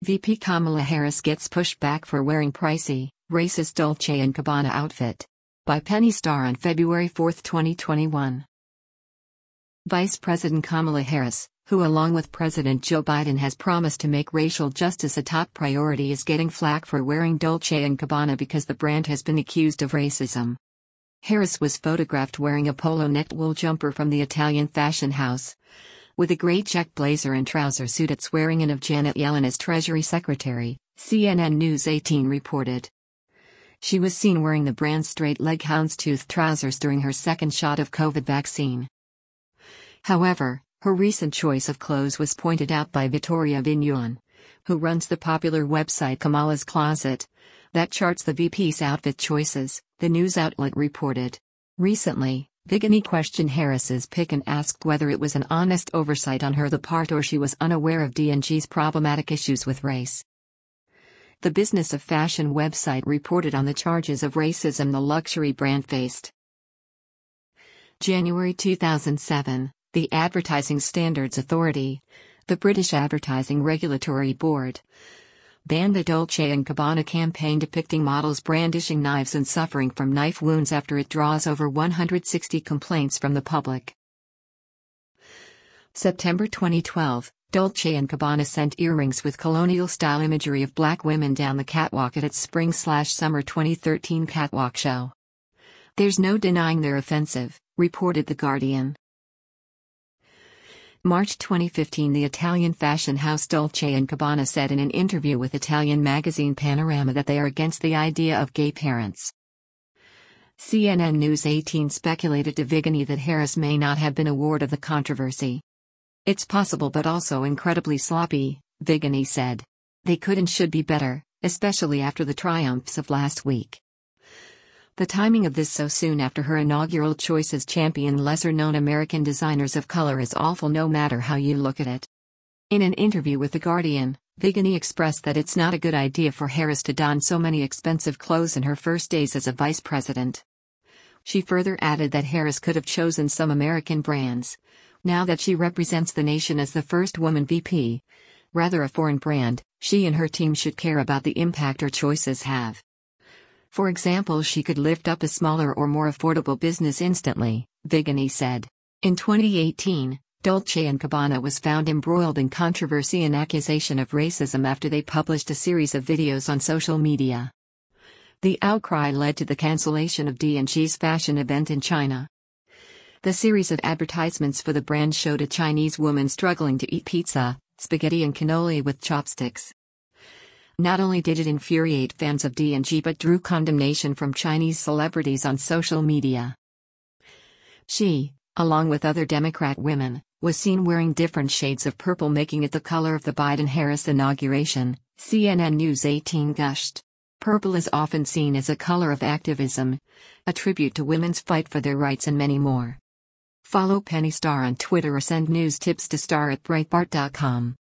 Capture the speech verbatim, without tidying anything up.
V P Kamala Harris gets pushed back for wearing pricey, racist Dolce and Gabbana outfit. By Penny Starr on February fourth, twenty twenty-one. Vice President Kamala Harris, who along with President Joe Biden has promised to make racial justice a top priority, is getting flack for wearing Dolce and Gabbana because the brand has been accused of racism. Harris was photographed wearing a polo-necked wool jumper from the Italian fashion house, with a gray check blazer and trouser suit at swearing-in of Janet Yellen as Treasury Secretary, C N N News eighteen reported. She was seen wearing the brand's straight-leg houndstooth trousers during her second shot of COVID vaccine. However, her recent choice of clothes was pointed out by Vittoria Vignon, who runs the popular website Kamala's Closet, that charts the V P's outfit choices, the news outlet reported. Recently, Vigny questioned Harris's pick and asked whether it was an honest oversight on her part or she was unaware of D and G's problematic issues with race. The Business of Fashion website reported on the charges of racism the luxury brand faced. January two thousand seven, the Advertising Standards Authority, the British Advertising Regulatory Board, banned the Dolce and Gabbana campaign depicting models brandishing knives and suffering from knife wounds after it draws over one hundred sixty complaints from the public. September twenty twelve, Dolce and Gabbana sent earrings with colonial-style imagery of black women down the catwalk at its Spring/Summer twenty thirteen catwalk show. There's no denying they're offensive, reported The Guardian. March twenty fifteen, the Italian fashion house Dolce and Gabbana said in an interview with Italian magazine Panorama that they are against the idea of gay parents. C N N News eighteen speculated to Vigny that Harris may not have been aware of the controversy. It's possible but also incredibly sloppy, Vigny said. They could and should be better, especially after the triumphs of last week. The timing of this so soon after her inaugural choice as champion lesser-known American designers of color is awful no matter how you look at it. In an interview with The Guardian, Vigny expressed that it's not a good idea for Harris to don so many expensive clothes in her first days as a vice president. She further added that Harris could have chosen some American brands, now that she represents the nation as the first woman V P. Rather a foreign brand, she and her team should care about the impact her choices have. For example, she could lift up a smaller or more affordable business instantly, Vigny said. In twenty eighteen, Dolce and Gabbana was found embroiled in controversy and accusation of racism after they published a series of videos on social media. The outcry led to the cancellation of D and G's fashion event in China. The series of advertisements for the brand showed a Chinese woman struggling to eat pizza, spaghetti and cannoli with chopsticks. Not only did it infuriate fans of D and G but drew condemnation from Chinese celebrities on social media. She, along with other Democrat women, was seen wearing different shades of purple, making it the color of the Biden-Harris inauguration, C N N News eighteen gushed. Purple is often seen as a color of activism, a tribute to women's fight for their rights and many more. Follow Penny Starr on Twitter or send news tips to star at breitbart dot com.